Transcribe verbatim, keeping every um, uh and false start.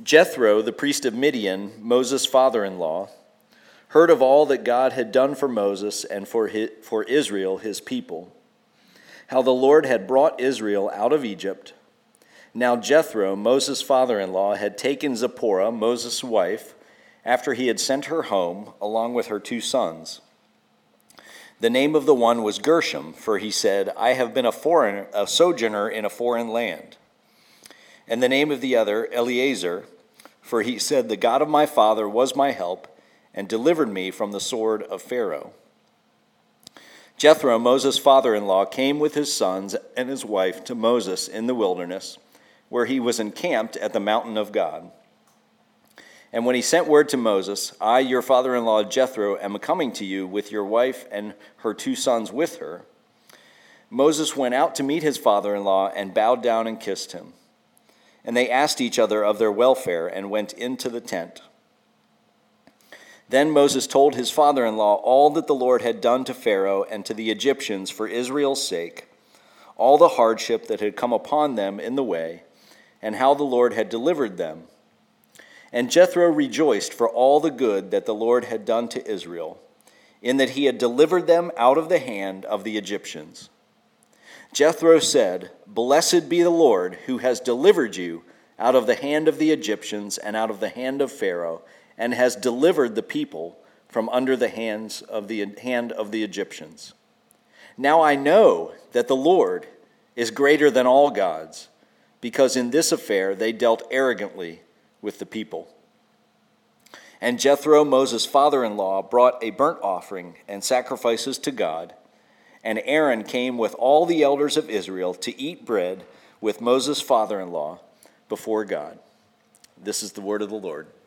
Jethro, the priest of Midian, Moses' father-in-law, heard of all that God had done for Moses and for his, for Israel, his people, how the Lord had brought Israel out of Egypt. Now Jethro, Moses' father-in-law, had taken Zipporah, Moses' wife, after he had sent her home, along with her two sons. The name of the one was Gershom, for he said, I have been a foreigner, a sojourner in a foreign land. And the name of the other, Eleazar, for he said, the God of my father was my help, and delivered me from the sword of Pharaoh. Jethro, Moses' father-in-law, came with his sons and his wife to Moses in the wilderness, where he was encamped at the mountain of God. And when he sent word to Moses, I, your father-in-law Jethro, am coming to you with your wife and her two sons with her, Moses went out to meet his father-in-law and bowed down and kissed him. And they asked each other of their welfare and went into the tent. Then Moses told his father-in-law all that the Lord had done to Pharaoh and to the Egyptians for Israel's sake, all the hardship that had come upon them in the way, and how the Lord had delivered them. And Jethro rejoiced for all the good that the Lord had done to Israel, in that he had delivered them out of the hand of the Egyptians. Jethro said, Blessed be the Lord, who has delivered you out of the hand of the Egyptians and out of the hand of Pharaoh, and has delivered the people from under the hands of the hand of the Egyptians. Now I know that the Lord is greater than all gods, because in this affair they dealt arrogantly with the people. And Jethro, Moses' father-in-law, brought a burnt offering and sacrifices to God, and Aaron came with all the elders of Israel to eat bread with Moses' father-in-law before God. This is the word of the Lord.